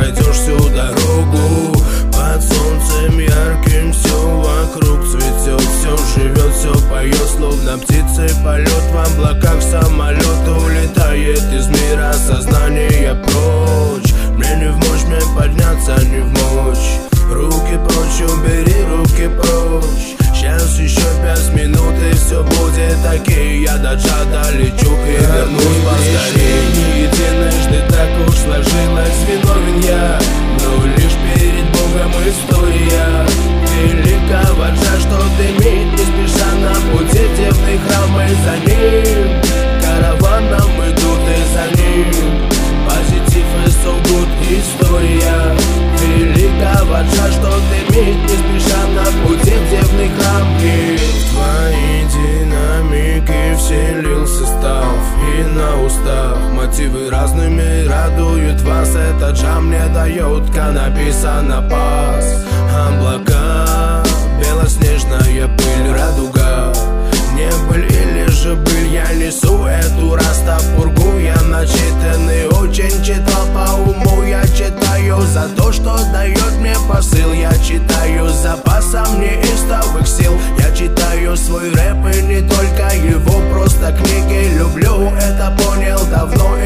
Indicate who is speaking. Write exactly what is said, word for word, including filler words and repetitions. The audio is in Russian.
Speaker 1: пройдешь всю дорогу. Под солнцем ярким все вокруг цветет, все живет, все поет, словно птицы полет в облаках. Самолет улетает из мира сознания прочь. Мне не в мощь, мне подняться не в мочь. Руки прочь, убери руки прочь. Сейчас еще пять минут и все будет окей. Я до Чада лечу и вернусь поскорей. Не единожды так уж сложилось, виновен я, но лишь перед Богом история. Великого Джа, что дымит не спеша на пути темный храм, и за ним караваном идут и за ним. Позитив и so good история. Великого Джа, что дымит не спеша на пути темный храм. И в твои динамики вселился став, и на устах мотивы разными радуют вас. Это Джа мне дает, как написано пас. Облака, белоснежная пыль, радуга. Не быль или же быль, я несу эту растапургу. Я начитанный, очень читал по уму. Я читаю за то, что дает мне посыл. Я читаю с запасом неистовых сил. Я читаю свой рэп и не только его, просто книги люблю. Это понял давно